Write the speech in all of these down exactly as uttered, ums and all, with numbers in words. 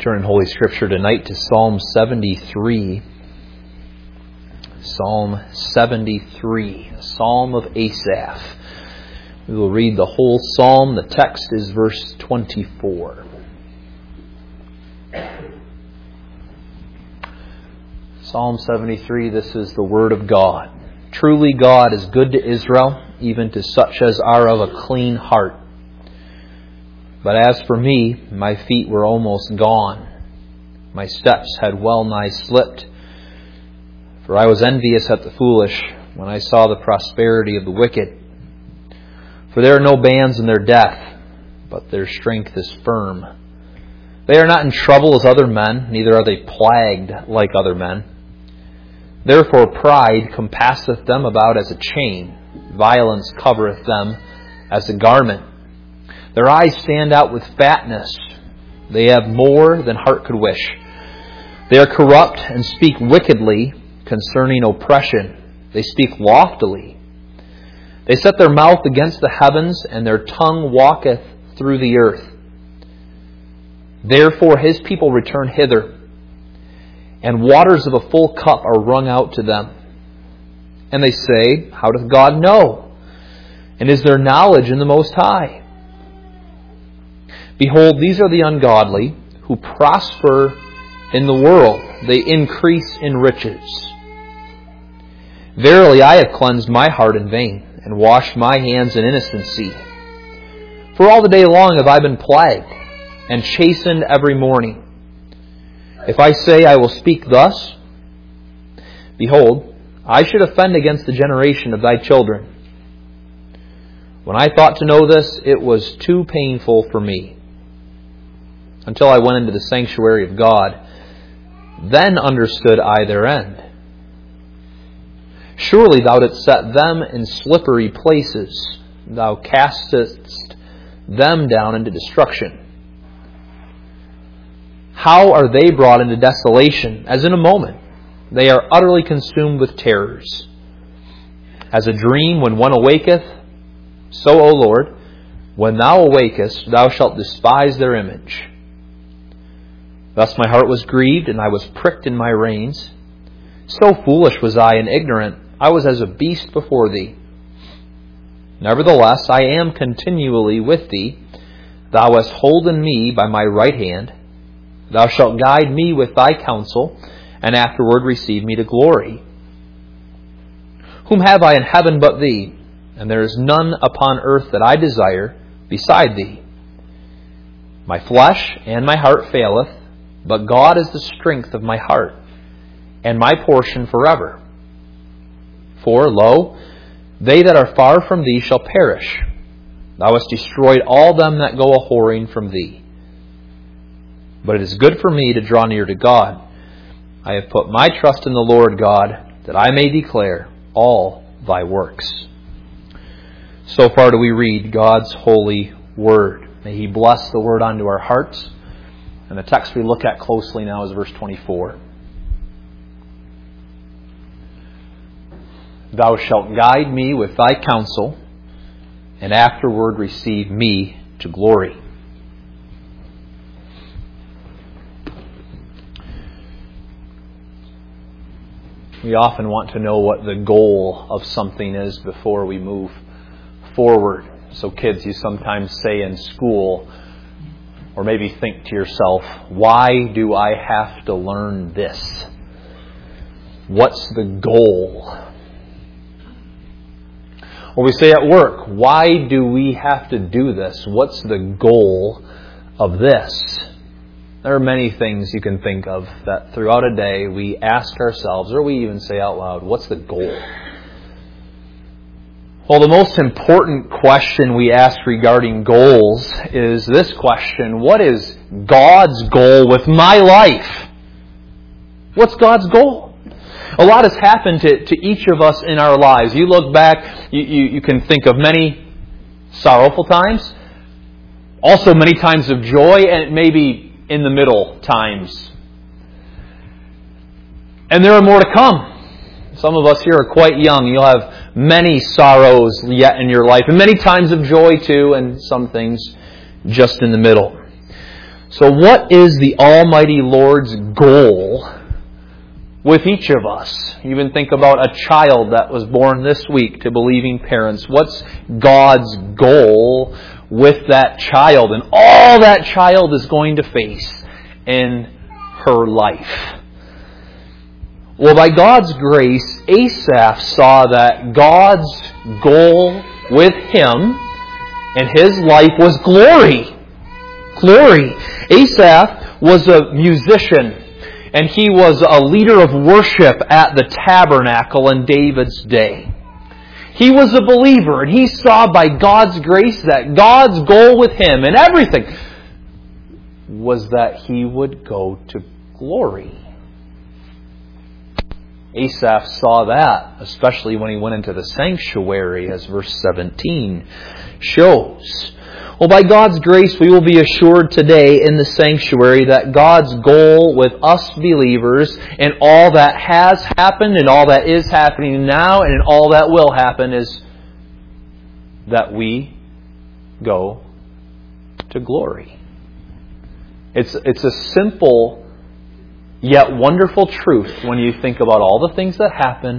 Turn in Holy Scripture tonight to Psalm seventy-three. Psalm seventy-three, a Psalm of Asaph. We will read the whole psalm. The text is verse twenty-four. Psalm seventy-three, this is the Word of God. Truly God is good to Israel, even to such as are of a clean heart. But as for me, my feet were almost gone. My steps had well nigh slipped. For I was envious at the foolish when I saw the prosperity of the wicked. For there are no bands in their death, but their strength is firm. They are not in trouble as other men, neither are they plagued like other men. Therefore pride compasseth them about as a chain. Violence covereth them as a garment. Their eyes stand out with fatness. They have more than heart could wish. They are corrupt and speak wickedly concerning oppression. They speak loftily. They set their mouth against the heavens, and their tongue walketh through the earth. Therefore his people return hither, and waters of a full cup are wrung out to them. And they say, how doth God know? And is there knowledge in the Most High? Behold, these are the ungodly, who prosper in the world. They increase in riches. Verily, I have cleansed my heart in vain, and washed my hands in innocency. For all the day long have I been plagued, and chastened every morning. If I say I will speak thus, behold, I should offend against the generation of thy children. When I thought to know this, it was too painful for me. Until I went into the sanctuary of God, then understood I their end. Surely thou didst set them in slippery places. Thou castest them down into destruction. How are they brought into desolation, as in a moment? They are utterly consumed with terrors. As a dream when one awaketh, so, O Lord, when thou awakest, thou shalt despise their image. Thus my heart was grieved, and I was pricked in my reins. So foolish was I and ignorant, I was as a beast before thee. Nevertheless, I am continually with thee. Thou hast holden me by my right hand. Thou shalt guide me with thy counsel, and afterward receive me to glory. Whom have I in heaven but thee? And there is none upon earth that I desire beside thee. My flesh and my heart faileth, but God is the strength of my heart, and my portion forever. For, lo, they that are far from thee shall perish. Thou hast destroyed all them that go a-whoring from thee. But it is good for me to draw near to God. I have put my trust in the Lord God, that I may declare all thy works. So far do we read God's holy word. May He bless the word unto our hearts. And the text we look at closely now is verse twenty-four. Thou shalt guide me with thy counsel, and afterward receive me to glory. We often want to know what the goal of something is before we move forward. So kids, you sometimes say in school, or maybe think to yourself, why do I have to learn this? What's the goal? Or we say at work, why do we have to do this? What's the goal of this? There are many things you can think of that throughout a day we ask ourselves, or we even say out loud, what's the goal? Well, the most important question we ask regarding goals is this question: what is God's goal with my life? What's God's goal? A lot has happened to, to each of us in our lives. You look back, you, you, you can think of many sorrowful times, also many times of joy, and maybe in the middle times. And there are more to come. Some of us here are quite young. You'll have many sorrows yet in your life, and many times of joy too, and some things just in the middle. So what is the Almighty Lord's goal with each of us? Even think about a child that was born this week to believing parents. What's God's goal with that child and all that child is going to face in her life? Well, by God's grace, Asaph saw that God's goal with him and his life was glory. Glory. Asaph was a musician, and he was a leader of worship at the tabernacle in David's day. He was a believer, and he saw by God's grace that God's goal with him and everything was that he would go to glory. Asaph saw that, especially when he went into the sanctuary, as verse seventeen shows. Well, by God's grace, we will be assured today in the sanctuary that God's goal with us believers and all that has happened and all that is happening now and all that will happen is that we go to glory. It's, it's a simple yet wonderful truth when you think about all the things that happen.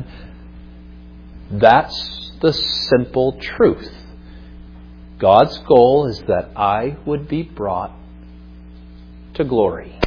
That's the simple truth. God's goal is that I would be brought to glory.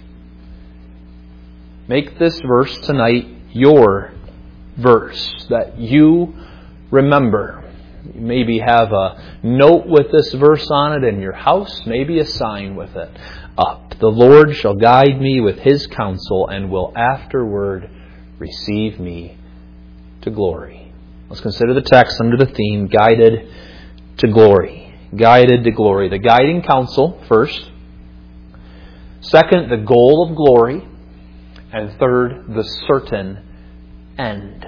Make this verse tonight your verse that you remember. You maybe have a note with this verse on it in your house, maybe a sign with it up. The Lord shall guide me with His counsel and will afterward receive me to glory. Let's consider the text under the theme, guided to glory. Guided to glory. The guiding counsel first. Second, the goal of glory. And third, the certain end.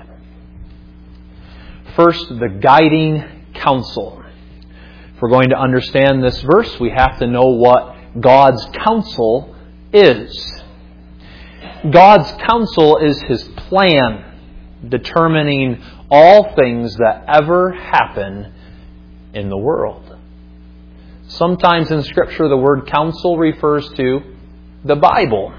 First, the guiding counsel. If we're going to understand this verse, we have to know what God's counsel is. God's counsel is His plan, determining all things that ever happen in the world. Sometimes in Scripture the word counsel refers to the Bible,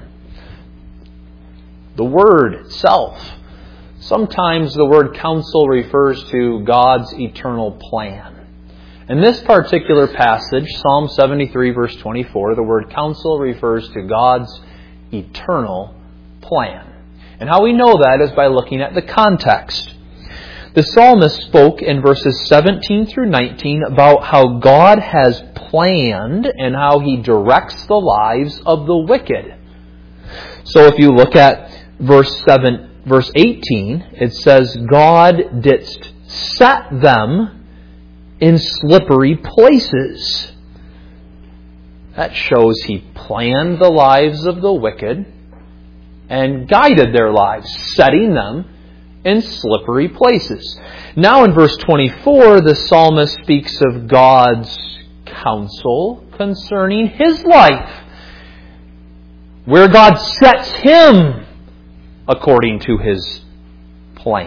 the Word itself. Sometimes the word counsel refers to God's eternal plan. In this particular passage, Psalm seventy-three, verse twenty-four, the word counsel refers to God's eternal plan. And how we know that is by looking at the context. The psalmist spoke in verses seventeen through nineteen about how God has planned and how He directs the lives of the wicked. So if you look at verse seven, verse eighteen, it says, God didst set them in slippery places. That shows He planned the lives of the wicked and guided their lives, setting them in slippery places. Now in verse twenty-four, the psalmist speaks of God's counsel concerning his life, where God sets him according to His plan.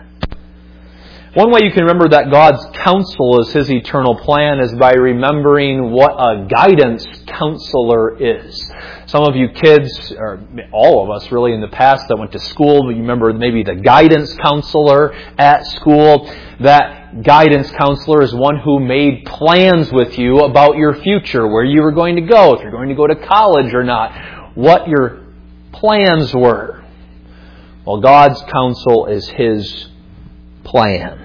One way you can remember that God's counsel is His eternal plan is by remembering what a guidance counselor is. Some of you kids, or all of us really in the past that went to school, you remember maybe the guidance counselor at school. That guidance counselor is one who made plans with you about your future, where you were going to go, if you're going to go to college or not, what your plans were. Well, God's counsel is His plan.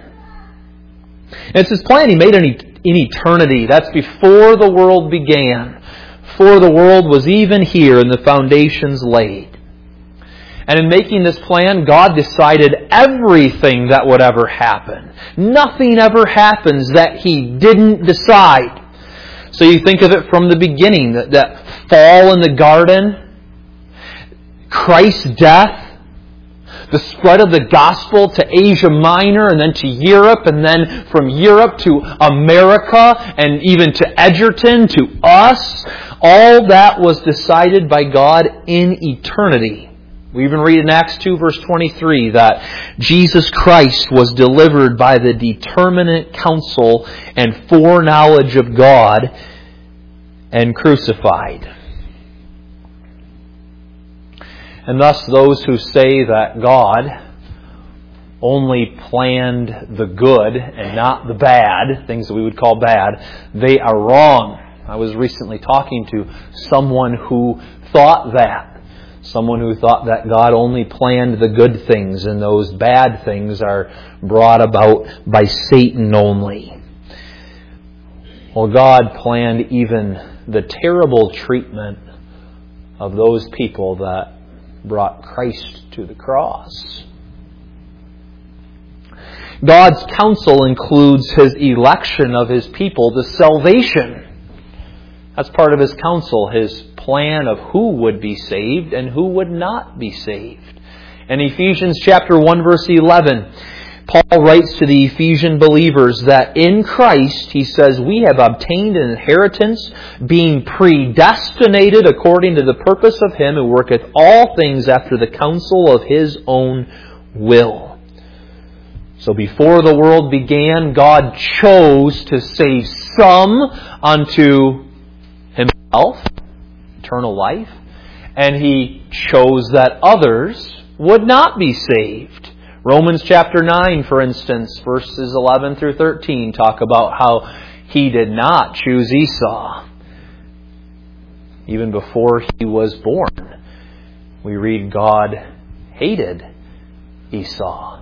And it's His plan He made in eternity. That's before the world began. Before the world was even here and the foundations laid. And in making this plan, God decided everything that would ever happen. Nothing ever happens that He didn't decide. So you think of it from the beginning, that, that fall in the garden, Christ's death, the spread of the gospel to Asia Minor and then to Europe, and then from Europe to America and even to Edgerton, to us. All that was decided by God in eternity. We even read in Acts two verse twenty-three that Jesus Christ was delivered by the determinate counsel and foreknowledge of God and crucified. And thus those who say that God only planned the good and not the bad, things that we would call bad, they are wrong. I was recently talking to someone who thought that. Someone who thought that God only planned the good things and those bad things are brought about by Satan only. Well, God planned even the terrible treatment of those people that brought Christ to the cross. God's counsel includes His election of His people to salvation. That's part of His counsel, His plan of who would be saved and who would not be saved. In Ephesians chapter one, verse eleven, Paul writes to the Ephesian believers that in Christ, he says, we have obtained an inheritance, being predestinated according to the purpose of Him who worketh all things after the counsel of His own will. So before the world began, God chose to save some unto Himself, eternal life, and He chose that others would not be saved. Romans chapter nine, for instance, verses eleven through thirteen, talk about how He did not choose Esau. Even before he was born, we read God hated Esau.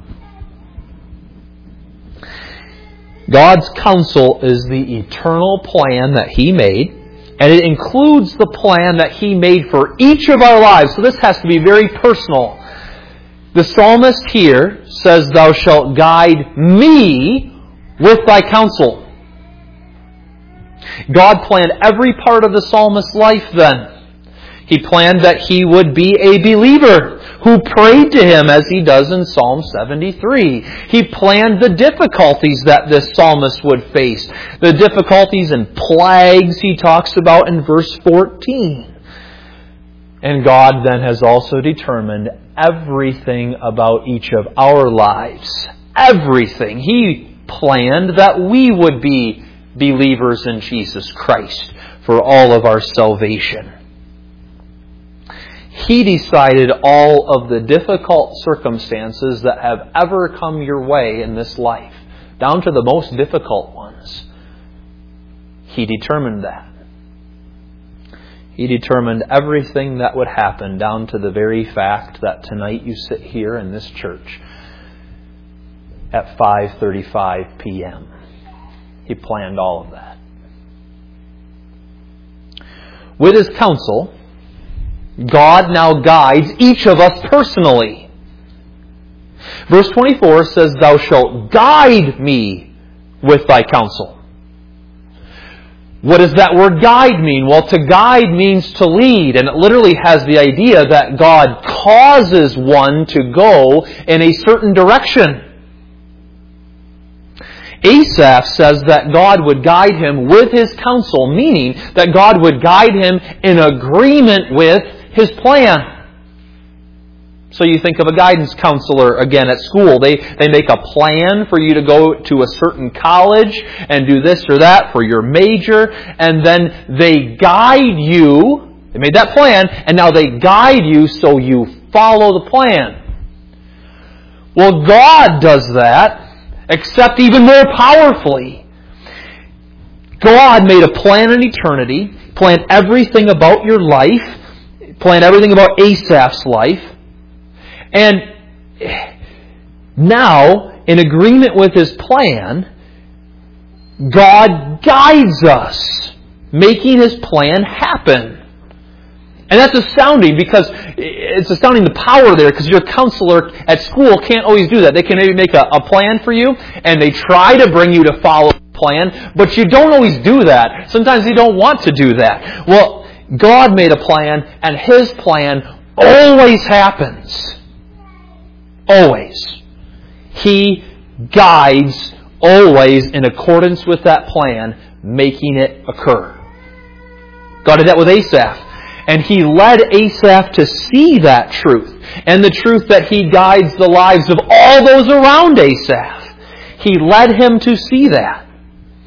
God's counsel is the eternal plan that He made, and it includes the plan that He made for each of our lives. So this has to be very personal. The psalmist here says, "Thou shalt guide me with Thy counsel." God planned every part of the psalmist's life then. He planned that he would be a believer who prayed to Him as he does in Psalm seventy-three. He planned the difficulties that this psalmist would face. The difficulties and plagues he talks about in verse fourteen. And God then has also determined everything about each of our lives. Everything. He planned that we would be believers in Jesus Christ for all of our salvation. He decided all of the difficult circumstances that have ever come your way in this life, down to the most difficult ones. He determined that. He determined everything that would happen, down to the very fact that tonight you sit here in this church at five thirty-five p.m. He planned all of that. With His counsel, God now guides each of us personally. Verse twenty-four says, "Thou shalt guide me with Thy counsel." What does that word guide mean? Well, to guide means to lead, and it literally has the idea that God causes one to go in a certain direction. Asaph says that God would guide him with His counsel, meaning that God would guide him in agreement with His plan. So you think of a guidance counselor again at school. They, they make a plan for you to go to a certain college and do this or that for your major, and then they guide you. They made that plan, and now they guide you so you follow the plan. Well, God does that, except even more powerfully. God made a plan in eternity, planned everything about your life, planned everything about Asaph's life, and now, in agreement with His plan, God guides us, making His plan happen. And that's astounding, because it's astounding the power there, because your counselor at school can't always do that. They can maybe make a, a plan for you, and they try to bring you to follow the plan, but you don't always do that. Sometimes you don't want to do that. Well, God made a plan, and His plan always happens. Always. He guides always in accordance with that plan, making it occur. God did that with Asaph. And He led Asaph to see that truth, and the truth that He guides the lives of all those around Asaph. He led him to see that.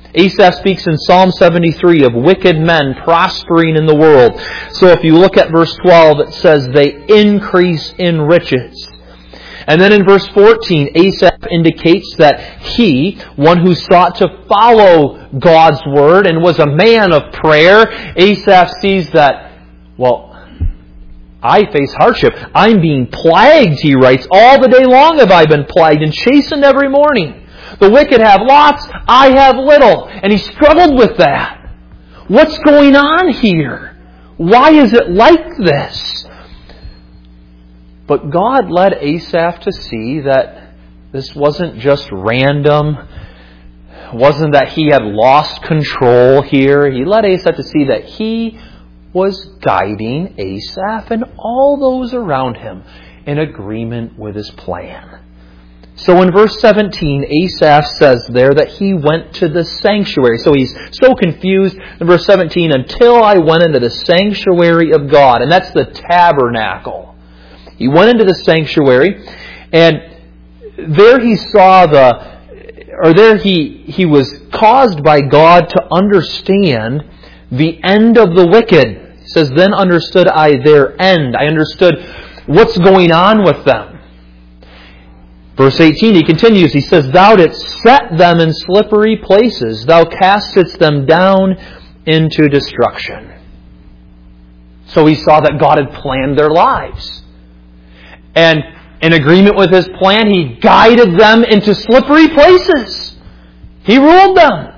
Asaph speaks in Psalm seventy-three of wicked men prospering in the world. So if you look at verse twelve, it says they increase in riches. And then in verse fourteen, Asaph indicates that he, one who sought to follow God's word and was a man of prayer, Asaph sees that, well, I face hardship. I'm being plagued, he writes. All the day long have I been plagued and chastened every morning. The wicked have lots, I have little. And he struggled with that. What's going on here? Why is it like this? But God led Asaph to see that this wasn't just random. It wasn't that he had lost control here. He led Asaph to see that he was guiding Asaph and all those around him in agreement with his plan. So in verse seventeen, Asaph says there that he went to the sanctuary. So he's so confused in verse seventeen, until I went into the sanctuary of God. And that's the tabernacle. He went into the sanctuary, and there he saw the, or there he, he was caused by God to understand the end of the wicked. It says, then understood I their end. I understood what's going on with them. Verse eighteen, he continues, he says, thou didst set them in slippery places. Thou castest them down into destruction. So he saw that God had planned their lives. And in agreement with His plan, He guided them into slippery places. He ruled them.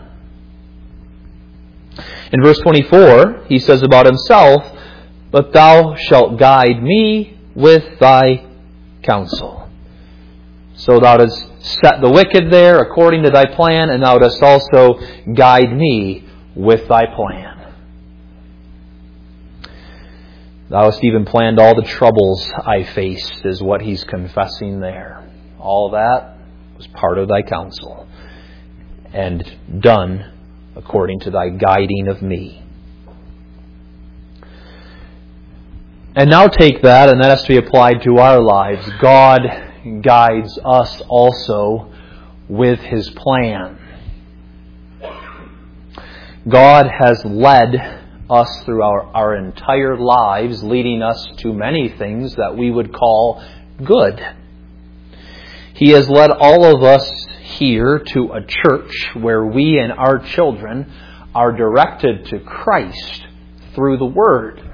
In verse twenty-four, he says about himself, but thou shalt guide me with thy counsel. So thou dost set the wicked there according to thy plan, and thou dost also guide me with thy plan. Thou hast even planned all the troubles I faced, is what he's confessing there. All that was part of thy counsel, and done according to thy guiding of me. And now take that, and that has to be applied to our lives. God guides us also with His plan. God has led us through our, our entire lives, leading us to many things that we would call good. He has led all of us here to a church where we and our children are directed to Christ through the Word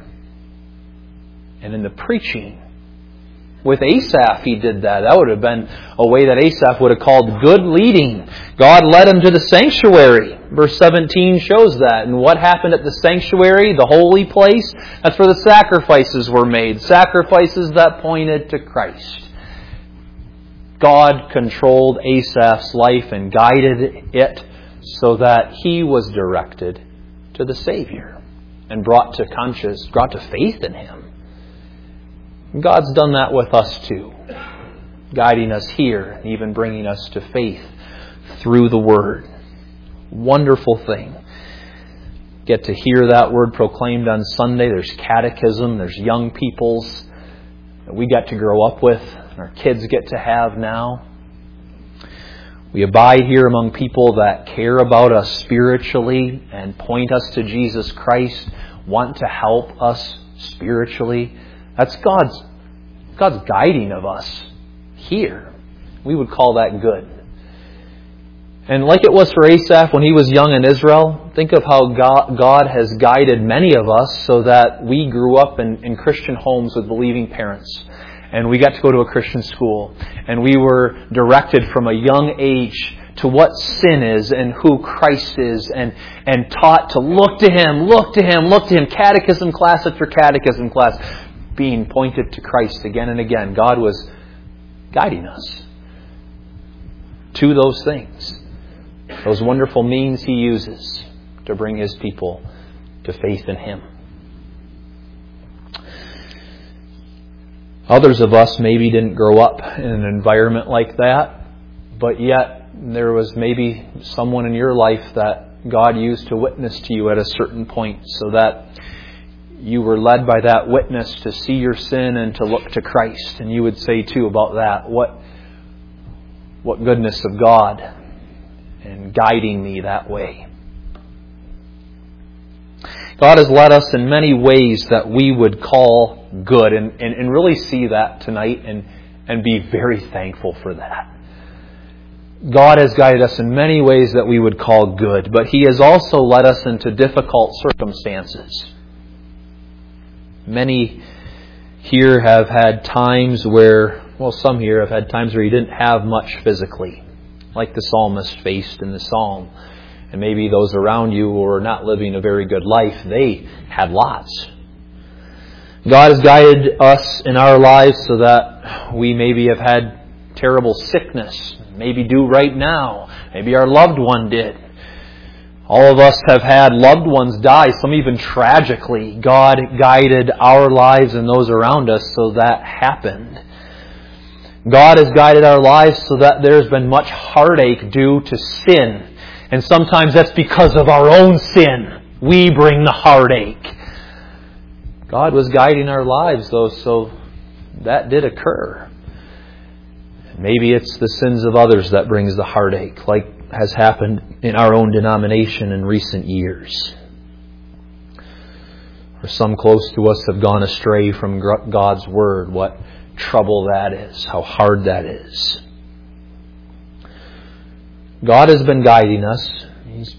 and in the preaching. With Asaph, he did that. That would have been a way that Asaph would have called good leading. God led him to the sanctuary. Verse seventeen shows that. And what happened at the sanctuary, the holy place? That's where the sacrifices were made. Sacrifices that pointed to Christ. God controlled Asaph's life and guided it so that he was directed to the Savior and brought to conscious, brought to faith in Him. God's done that with us too, guiding us here and even bringing us to faith through the Word. Wonderful thing. Get to hear that Word proclaimed on Sunday. There's catechism, there's young people's that we get to grow up with, and our kids get to have now. We abide here among people that care about us spiritually and point us to Jesus Christ, want to help us spiritually. That's God's, God's guiding of us here. We would call that good. And like it was for Asaph when he was young in Israel, think of how God, God has guided many of us so that we grew up in, in Christian homes with believing parents. And we got to go to a Christian school. And we were directed from a young age to what sin is and who Christ is, and, and taught to look to Him, look to Him, look to Him, catechism class after catechism class, being pointed to Christ again and again. God was guiding us to those things, those wonderful means He uses to bring His people to faith in Him. Others of us maybe didn't grow up in an environment like that, but yet there was maybe someone in your life that God used to witness to you at a certain point, so that you were led by that witness to see your sin and to look to Christ. And you would say too about that, what, what goodness of God in guiding me that way. God has led us in many ways that we would call good, and, and, and really see that tonight and, and be very thankful for that. God has guided us in many ways that we would call good, but He has also led us into difficult circumstances. Many here have had times where, well, some here have had times where you didn't have much physically, like the psalmist faced in the psalm. And maybe those around you who are not living a very good life, they had lots. God has guided us in our lives so that we maybe have had terrible sickness, maybe do right now. Maybe our loved one did. All of us have had loved ones die, some even tragically. God guided our lives and those around us so that happened. God has guided our lives so that there's been much heartache due to sin. And sometimes that's because of our own sin. We bring the heartache. God was guiding our lives, though, so that did occur. Maybe it's the sins of others that brings the heartache, like has happened in our own denomination in recent years. Or some close to us have gone astray from God's Word. What trouble that is. How hard that is. God has been guiding us. He's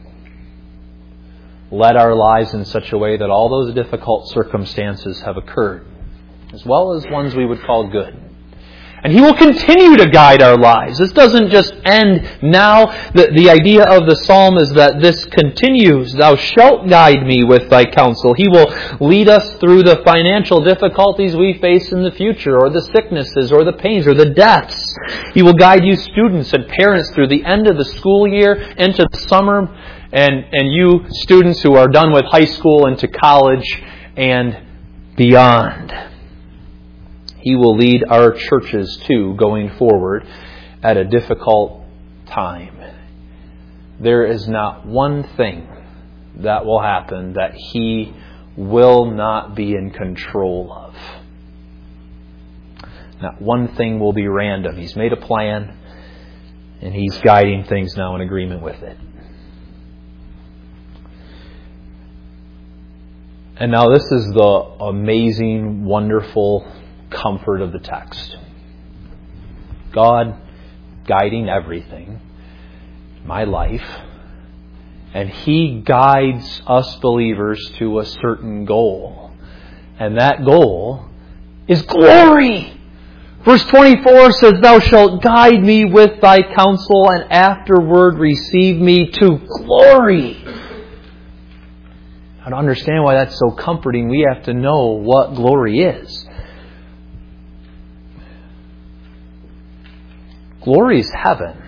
led our lives in such a way that all those difficult circumstances have occurred, as well as ones we would call good. And He will continue to guide our lives. This doesn't just end now. The, the idea of the psalm is that this continues. Thou shalt guide me with thy counsel. He will lead us through the financial difficulties we face in the future, or the sicknesses, or the pains, or the deaths. He will guide you students and parents through the end of the school year, into the summer, and, and you students who are done with high school into college and beyond. He will lead our churches, too, going forward at a difficult time. There is not one thing that will happen that He will not be in control of. Not one thing will be random. He's made a plan, and He's guiding things now in agreement with it. And now this is the amazing, wonderful comfort of the text. God guiding everything, my life, and He guides us believers to a certain goal. And that goal is glory. Verse twenty-four says, Thou shalt guide me with thy counsel, and afterward receive me to glory. Now, to understand why that's so comforting, we have to know what glory is. Glory is heaven.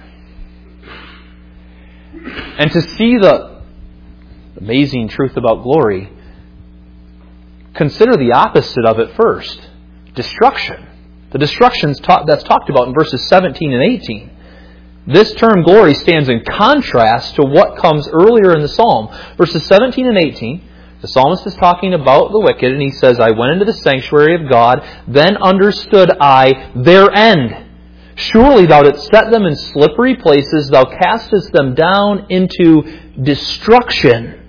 And to see the amazing truth about glory, consider the opposite of it first. Destruction. The destruction that's talked about in verses seventeen and eighteen. This term glory stands in contrast to what comes earlier in the psalm. Verses seventeen and eighteen, the psalmist is talking about the wicked, and he says, I went into the sanctuary of God, then understood I their end. Surely thou didst set them in slippery places, thou castest them down into destruction.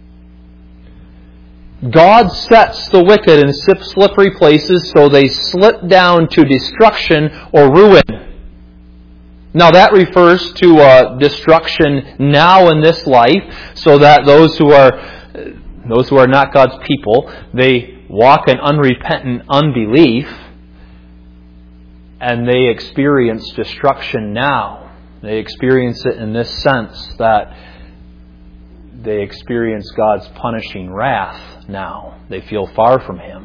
God sets the wicked in slippery places so they slip down to destruction or ruin. Now that refers to uh, destruction now in this life, so that those who are those who are not God's people, they walk in unrepentant unbelief, and they experience destruction now. They experience it in this sense that they experience God's punishing wrath now. They feel far from Him.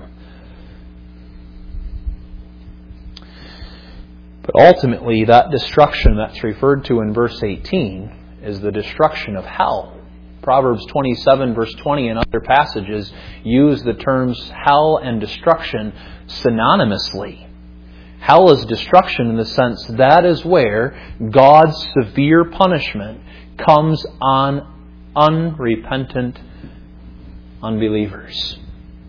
But ultimately, that destruction that's referred to in verse eighteen is the destruction of hell. Proverbs twenty-seven, verse twenty, and other passages use the terms hell and destruction synonymously. Hell is destruction in the sense that is where God's severe punishment comes on unrepentant unbelievers.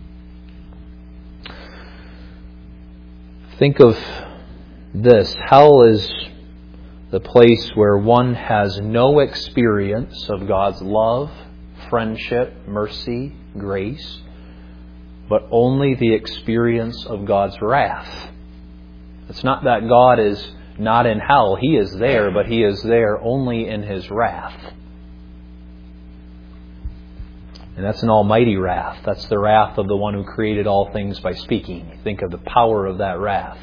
Think of this. Hell is the place where one has no experience of God's love, friendship, mercy, grace, but only the experience of God's wrath. It's not that God is not in hell. He is there, but He is there only in His wrath. And that's an almighty wrath. That's the wrath of the one who created all things by speaking. Think of the power of that wrath.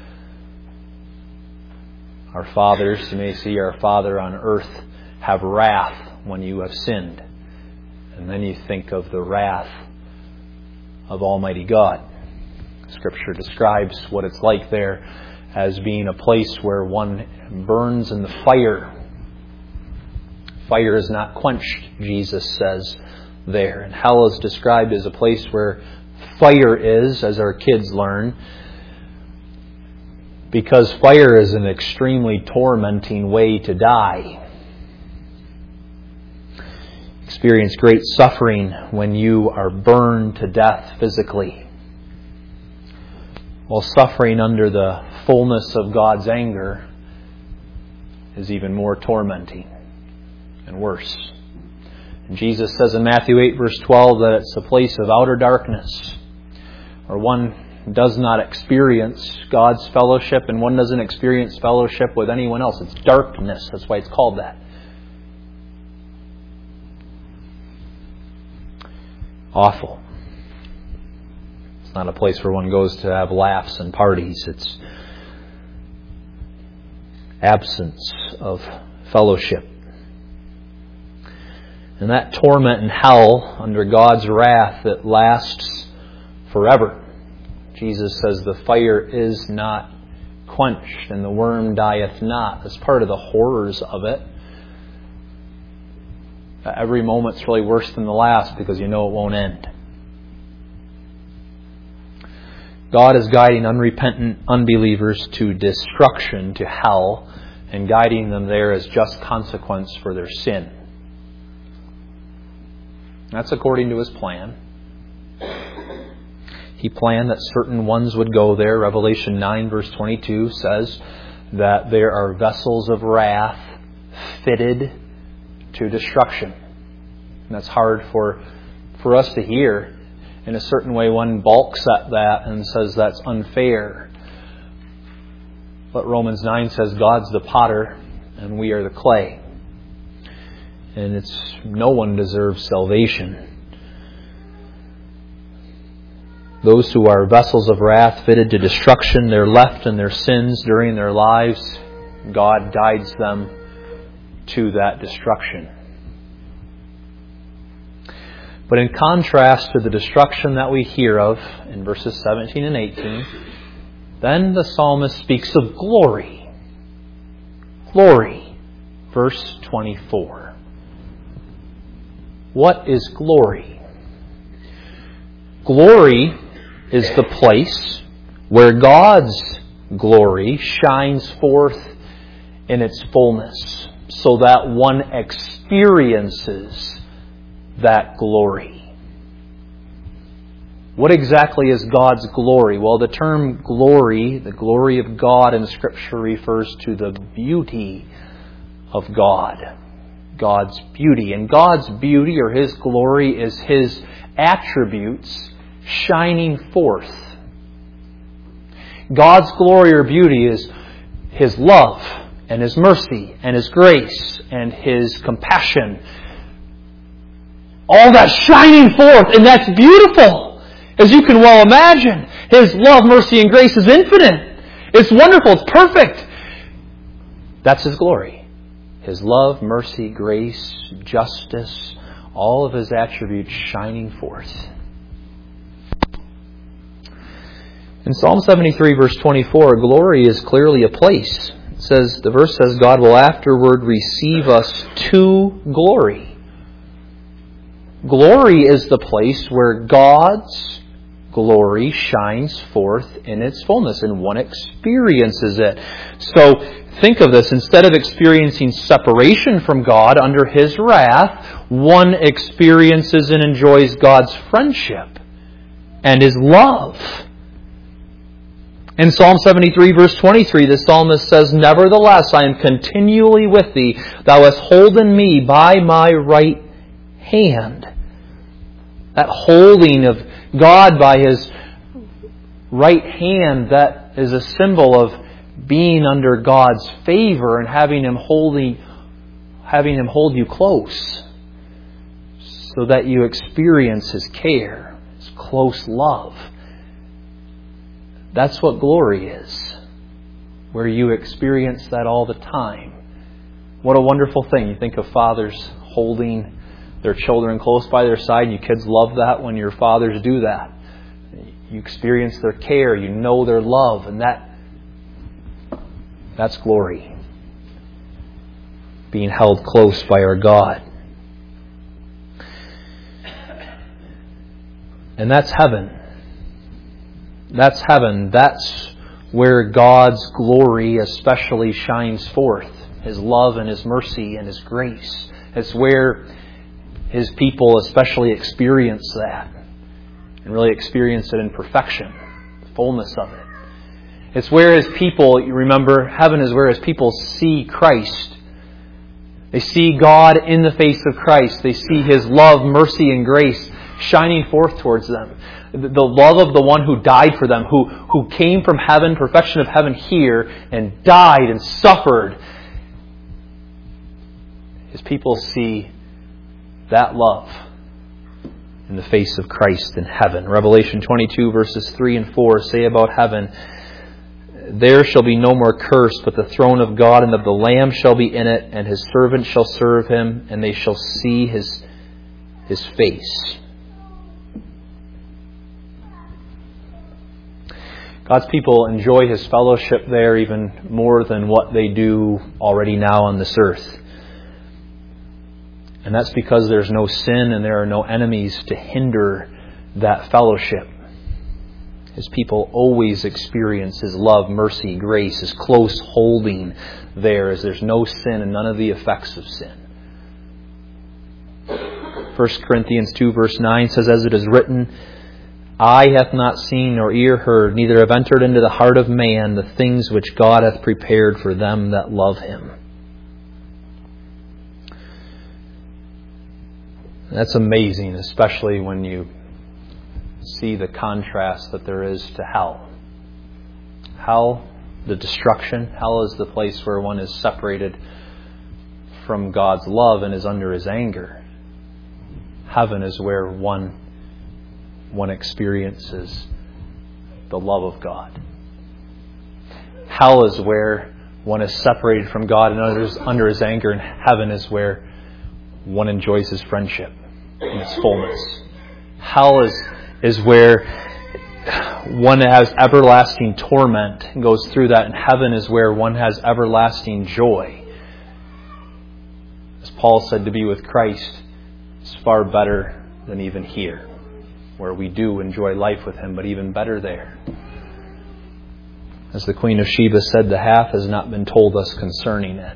Our fathers, you may see our Father on earth have wrath when you have sinned. And then you think of the wrath of Almighty God. Scripture describes what it's like there as being a place where one burns in the fire. Fire is not quenched, Jesus says there. And hell is described as a place where fire is, as our kids learn, because fire is an extremely tormenting way to die. Experience great suffering when you are burned to death physically, while suffering under the fullness of God's anger is even more tormenting and worse. And Jesus says in Matthew eight verse twelve that it's a place of outer darkness, where one does not experience God's fellowship and one doesn't experience fellowship with anyone else. It's darkness. That's why it's called that. Awful. It's not a place where one goes to have laughs and parties. It's absence of fellowship. And that torment in hell under God's wrath that lasts forever. Jesus says the fire is not quenched and the worm dieth not. That's part of the horrors of it. Every moment's really worse than the last because you know it won't end. God is guiding unrepentant unbelievers to destruction, to hell, and guiding them there as just consequence for their sin. That's according to His plan. He planned that certain ones would go there. Revelation nine verse twenty-two says that there are vessels of wrath fitted to destruction. And that's hard for, for us to hear. In a certain way, one balks at that and says that's unfair. But Romans nine says God's the potter and we are the clay. And it's no one deserves salvation. Those who are vessels of wrath fitted to destruction, they're left in their sins during their lives. God guides them to that destruction. But in contrast to the destruction that we hear of in verses seventeen and eighteen, then the psalmist speaks of glory. Glory. Verse twenty-four. What is glory? Glory is the place where God's glory shines forth in its fullness, so that one experiences that glory. What exactly is God's glory? Well, the term glory, the glory of God in Scripture, refers to the beauty of God. God's beauty. And God's beauty or His glory is His attributes shining forth. God's glory or beauty is His love and His mercy and His grace and His compassion. All that shining forth, and that's beautiful, as you can well imagine. His love, mercy, and grace is infinite. It's wonderful. It's perfect. That's His glory. His love, mercy, grace, justice, all of His attributes shining forth. In Psalm seventy-three, verse twenty-four, glory is clearly a place. It says, the verse says, God will afterward receive us to glory. Glory is the place where God's glory shines forth in its fullness, and one experiences it. So think of this. Instead of experiencing separation from God under His wrath, one experiences and enjoys God's friendship and His love. In Psalm seventy-three, verse twenty-three, the psalmist says, nevertheless, I am continually with thee. Thou hast holden me by my right hand. That holding of God by His right hand, that is a symbol of being under God's favor and having Him holding, having Him hold you close so that you experience His care, His close love. That's what glory is, where you experience that all the time. What a wonderful thing. You think of fathers holding their children close by their side, and you kids love that when your fathers do that. You experience their care, you know their love, and that that's glory. Being held close by our God. And that's heaven. That's heaven. That's where God's glory especially shines forth. His love and His mercy and His grace. It's where His people especially experience that. And really experience it in perfection. The fullness of it. It's where His people, you remember, heaven is where His people see Christ. They see God in the face of Christ. They see His love, mercy, and grace shining forth towards them. The love of the one who died for them, who, who came from heaven, perfection of heaven here, and died and suffered. His people see that love in the face of Christ in heaven. Revelation twenty-two verses three and four say about heaven, there shall be no more curse, but the throne of God and of the Lamb shall be in it, and His servants shall serve Him, and they shall see His, his face. God's people enjoy His fellowship there even more than what they do already now on this earth. And that's because there's no sin and there are no enemies to hinder that fellowship. His people always experience His love, mercy, grace, His close holding there, as there's no sin and none of the effects of sin. First Corinthians two verse nine says, as it is written, eye hath not seen nor ear heard, neither have entered into the heart of man the things which God hath prepared for them that love Him. That's amazing, especially when you see the contrast that there is to hell. Hell, the destruction. Hell is the place where one is separated from God's love and is under His anger. Heaven is where one, one experiences the love of God. Hell is where one is separated from God and under His, under His anger, and heaven is where one enjoys His friendship in its fullness. Hell is, is where one has everlasting torment and goes through that, and heaven is where one has everlasting joy. As Paul said, to be with Christ is far better than even here, where we do enjoy life with Him, but even better there. As the Queen of Sheba said, the half has not been told us concerning it.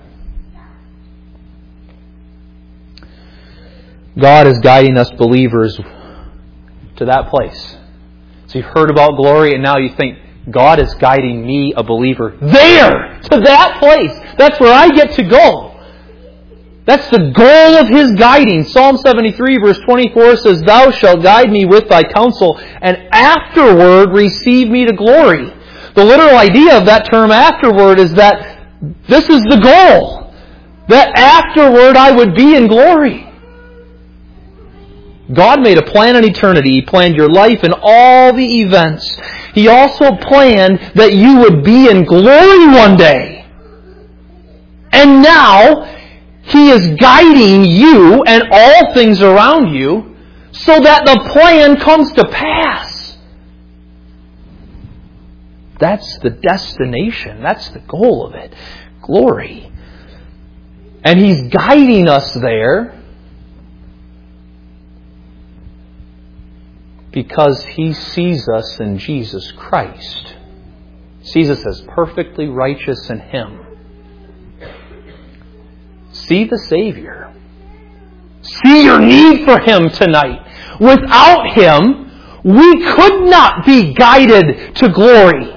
God is guiding us believers to that place. So you've heard about glory, and now you think, God is guiding me, a believer, there! To that place! That's where I get to go! That's the goal of His guiding. Psalm seventy-three verse twenty-four says, thou shalt guide me with thy counsel, and afterward receive me to glory. The literal idea of that term afterward is that this is the goal. That afterward I would be in glory. God made a plan in eternity. He planned your life and all the events. He also planned that you would be in glory one day. And now, He is guiding you and all things around you so that the plan comes to pass. That's the destination. That's the goal of it. Glory. And He's guiding us there because He sees us in Jesus Christ. Sees us as perfectly righteous in Him. See the Savior. See your need for Him tonight. Without Him, we could not be guided to glory.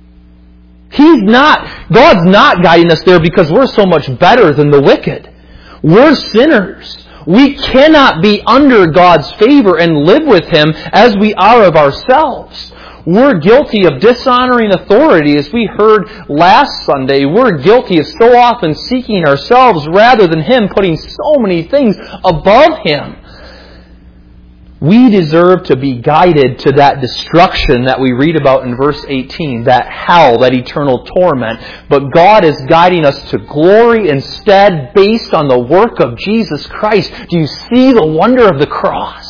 He's not, God's not guiding us there because we're so much better than the wicked. We're sinners. We cannot be under God's favor and live with Him as we are of ourselves. We're guilty of dishonoring authority, as we heard last Sunday. We're guilty of so often seeking ourselves rather than Him, putting so many things above Him. We deserve to be guided to that destruction that we read about in verse eighteen, that hell, that eternal torment. But God is guiding us to glory instead, based on the work of Jesus Christ. Do you see the wonder of the cross?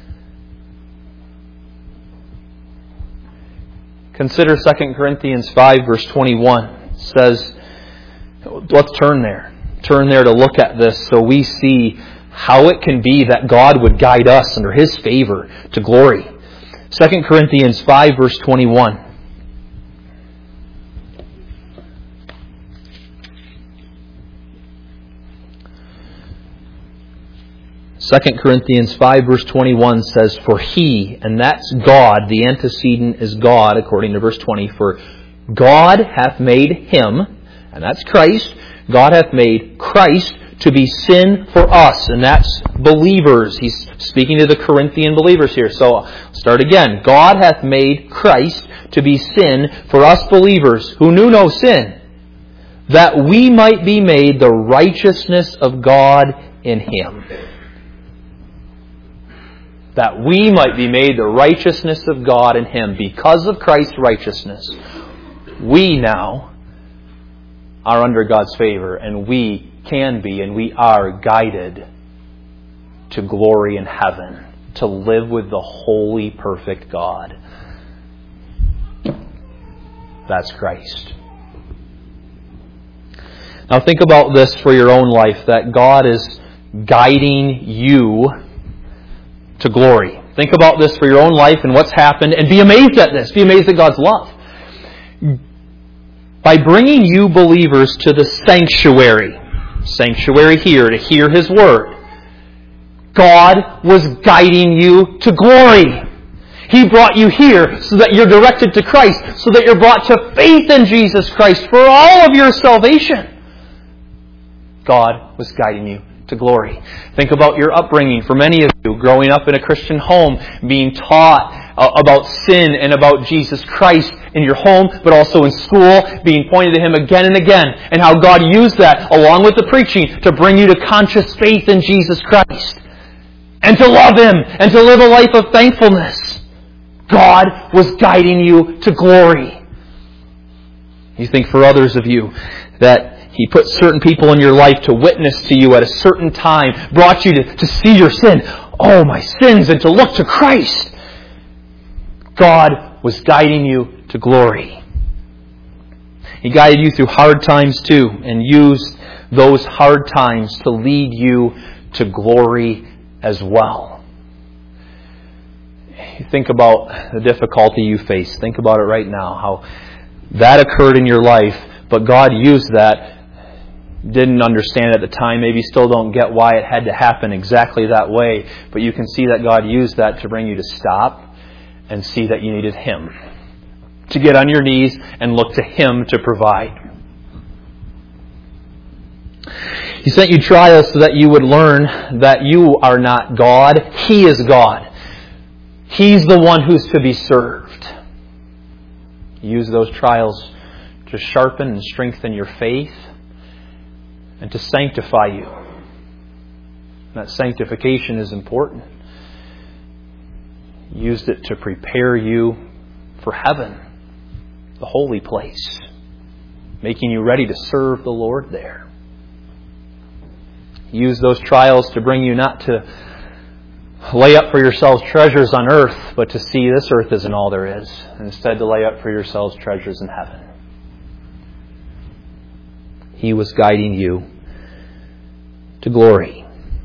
Consider Second Corinthians five, verse twenty-one. It says, let's turn there. Turn there to look at this so we see how it can be that God would guide us under His favor to glory. Second Corinthians five, verse twenty-one. Second Corinthians five, verse twenty-one says, "For He," and that's God, the antecedent is God, according to verse twenty, "For God hath made Him," and that's Christ, "God hath made Christ to be sin for us," and that's believers. He's speaking to the Corinthian believers here. So, I'll start again. "God hath made Christ to be sin for us believers, who knew no sin, that we might be made the righteousness of God in Him." That we might be made the righteousness of God in Him. Because of Christ's righteousness, we now are under God's favor, and we can be and we are guided to glory in heaven, to live with the holy, perfect God. That's Christ. Now think about this for your own life, that God is guiding you to glory. Think about this for your own life and what's happened, and be amazed at this. Be amazed at God's love. By bringing you believers to the sanctuary, sanctuary here to hear His Word, God was guiding you to glory. He brought you here so that you're directed to Christ, so that you're brought to faith in Jesus Christ for all of your salvation. God was guiding you to glory. Think about your upbringing. For many of you, growing up in a Christian home, being taught uh, about sin and about Jesus Christ in your home, but also in school, being pointed to Him again and again, and how God used that, along with the preaching, to bring you to conscious faith in Jesus Christ, and to love Him, and to live a life of thankfulness. God was guiding you to glory. You think for others of you that He put certain people in your life to witness to you at a certain time, brought you to, to see your sin. Oh, my sins, and to look to Christ. God was guiding you to glory. He guided you through hard times too, and used those hard times to lead you to glory as well. You think about the difficulty you face. Think about it right now, how that occurred in your life, but God used that. Didn't understand at the time, maybe still don't get why it had to happen exactly that way, but you can see that God used that to bring you to stop and see that you needed Him. To get on your knees and look to Him to provide. He sent you trials so that you would learn that you are not God. He is God. He's the one who's to be served. Use those trials to sharpen and strengthen your faith, and to sanctify you. That sanctification is important. Used it to prepare you for heaven, the holy place, making you ready to serve the Lord there. Use those trials to bring you not to lay up for yourselves treasures on earth, but to see this earth isn't all there is, and instead to lay up for yourselves treasures in heaven. He was guiding you to glory.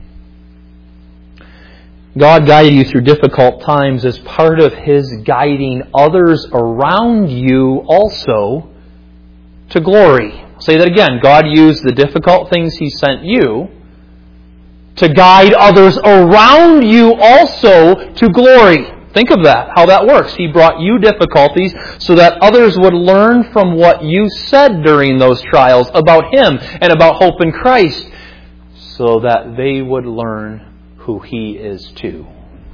God guided you through difficult times as part of His guiding others around you also to glory. I'll say that again. God used the difficult things He sent you to guide others around you also to glory. Think of that, how that works. He brought you difficulties so that others would learn from what you said during those trials about Him and about hope in Christ, so that they would learn who He is too,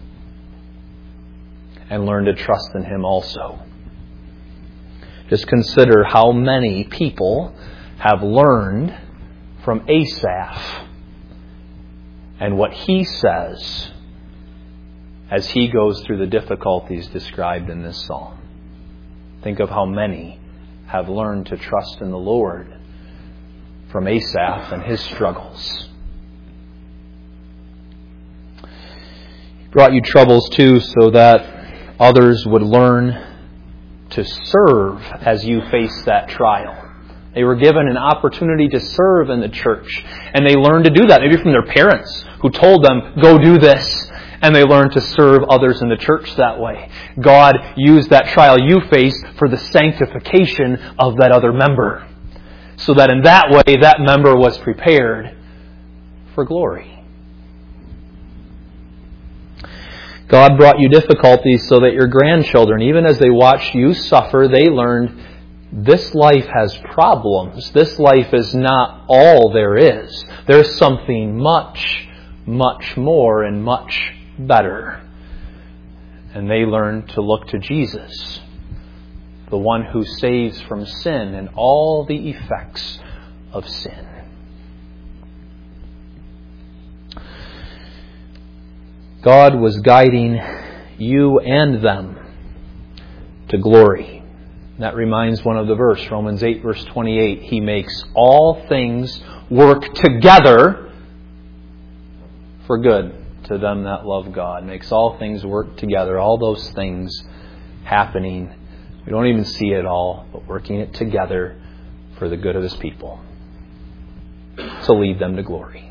and learn to trust in Him also. Just consider how many people have learned from Asaph and what he says as he goes through the difficulties described in this psalm. Think of how many have learned to trust in the Lord from Asaph and his struggles. He brought you troubles too so that others would learn to serve as you face that trial. They were given an opportunity to serve in the church, and they learned to do that, maybe from their parents who told them, go do this, and they learned to serve others in the church that way. God used that trial you faced for the sanctification of that other member, so that in that way that member was prepared for glory. God brought you difficulties so that your grandchildren, even as they watched you suffer, they learned this life has problems. This life is not all there is. There's something much, much more and much better. And they learn to look to Jesus, the one who saves from sin and all the effects of sin. God was guiding you and them to glory. That reminds one of the verse, Romans eight, verse twenty-eight. He makes all things work together for good to them that love God. Makes all things work together. All those things happening. We don't even see it all, but working it together for the good of His people, to lead them to glory.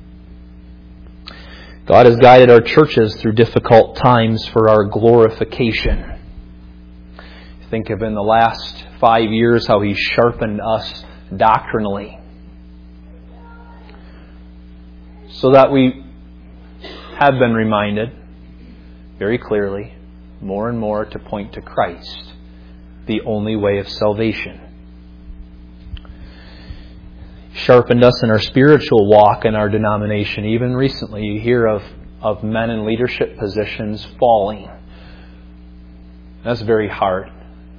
God has guided our churches through difficult times for our glorification. Think of in the last five years how He's sharpened us doctrinally, so that we have been reminded very clearly, more and more, to point to Christ, the only way of salvation. Sharpened us in our spiritual walk in our denomination. Even recently you hear of, of men in leadership positions falling. That's very hard.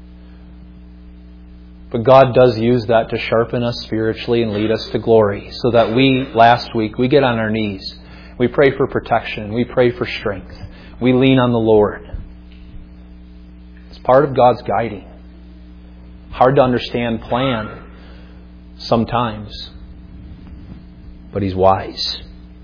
But God does use that to sharpen us spiritually and lead us to glory. So that we, last week, we get on our knees. We pray for protection. We pray for strength. We lean on the Lord. It's part of God's guiding. Hard to understand plan sometimes, but He's wise.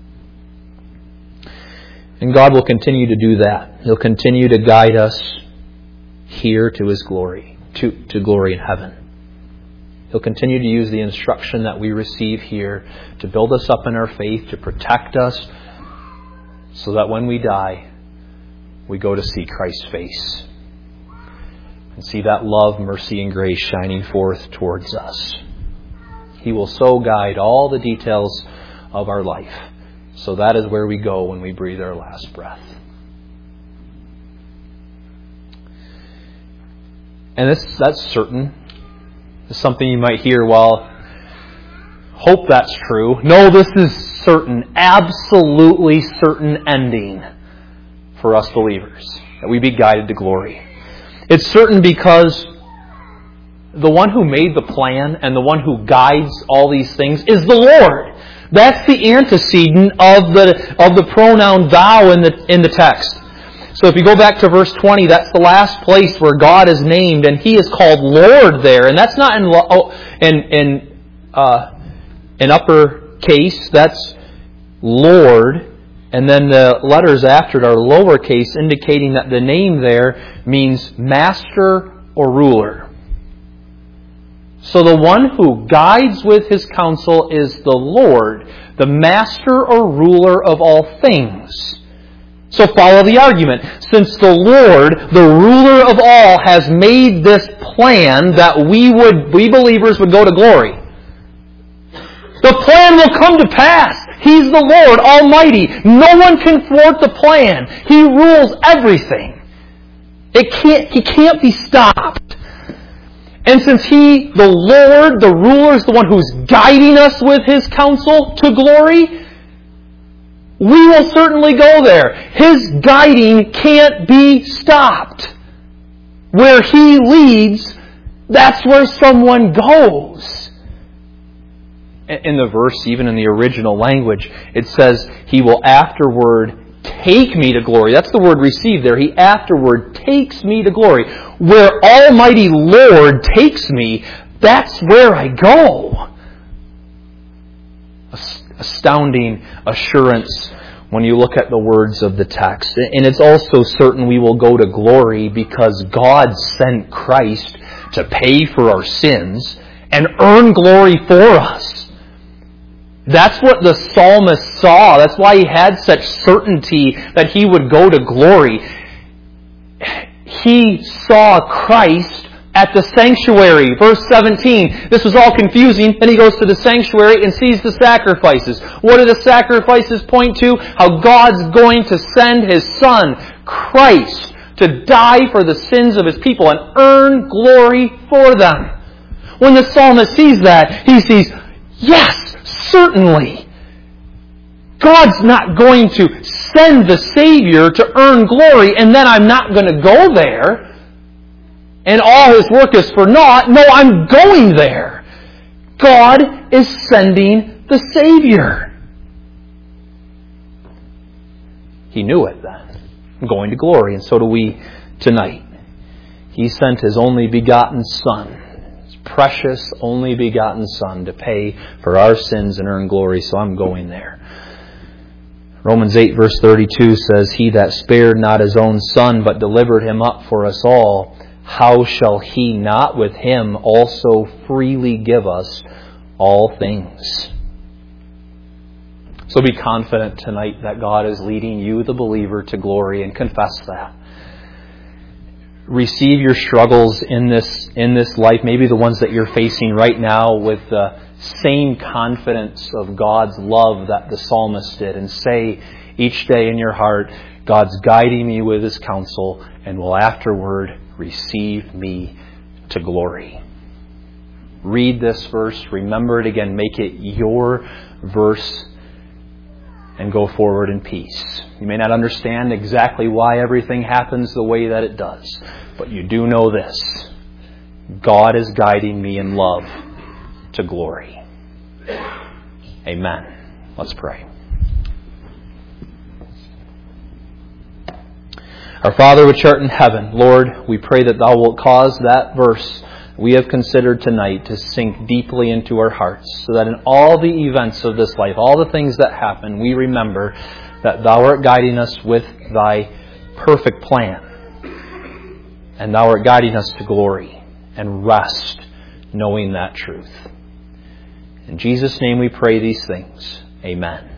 And God will continue to do that. He'll continue to guide us here to His glory, to, to glory in heaven. He'll continue to use the instruction that we receive here to build us up in our faith, to protect us, so that when we die, we go to see Christ's face and see that love, mercy, and grace shining forth towards us. He will so guide all the details of our life. So that is where we go when we breathe our last breath. And this, that's certain. It's something you might hear, well, hope that's true. No, this is certain, absolutely certain ending for us believers, that we be guided to glory. It's certain because the one who made the plan and the one who guides all these things is the Lord. That's the antecedent of the of the pronoun thou in the in the text. So if you go back to verse twenty, that's the last place where God is named, and He is called Lord there, and that's not in oh, in in uh, in upper case. That's Lord, and then the letters after it are lowercase, indicating that the name there means master or ruler. So the one who guides with His counsel is the Lord, the master or ruler of all things. So follow the argument. Since the Lord, the ruler of all, has made this plan that we would, we believers would go to glory, the plan will come to pass. He's the Lord Almighty. No one can thwart the plan. He rules everything. It can't, He can't be stopped. And since He, the Lord, the ruler, is the one who's guiding us with His counsel to glory, we will certainly go there. His guiding can't be stopped. Where He leads, that's where someone goes. In the verse, even in the original language, it says, He will afterward take me to glory. That's the word receive there. He afterward takes me to glory. Where Almighty Lord takes me, that's where I go. Astounding assurance when you look at the words of the text. And it's also certain we will go to glory because God sent Christ to pay for our sins and earn glory for us. That's what the psalmist saw. That's why he had such certainty that he would go to glory. He saw Christ at the sanctuary. Verse seventeen. This was all confusing. Then he goes to the sanctuary and sees the sacrifices. What do the sacrifices point to? How God's going to send His Son, Christ, to die for the sins of His people and earn glory for them. When the psalmist sees that, he sees, yes, certainly. God's not going to send the Savior to earn glory and then I'm not going to go there. And all His work is for naught. No, I'm going there. God is sending the Savior. He knew it then. I'm going to glory, and so do we tonight. He sent His only begotten Son, His precious only begotten Son, to pay for our sins and earn glory, so I'm going there. Romans eight verse thirty-two says, He that spared not His own Son, but delivered Him up for us all, how shall He not with Him also freely give us all things? So be confident tonight that God is leading you, the believer, to glory, and confess that. Receive your struggles in this, in this life, maybe the ones that you're facing right now, with the same confidence of God's love that the psalmist did, and say each day in your heart, God's guiding me with His counsel and will afterward receive me to glory. Read this verse, remember it again, make it your verse, and go forward in peace. You may not understand exactly why everything happens the way that it does, but you do know this: God is guiding me in love to glory. Amen. Let's pray. Our Father which art in heaven, Lord, we pray that Thou wilt cause that verse we have considered tonight to sink deeply into our hearts, so that in all the events of this life, all the things that happen, we remember that Thou art guiding us with Thy perfect plan. And Thou art guiding us to glory and rest, knowing that truth. In Jesus' name we pray these things. Amen.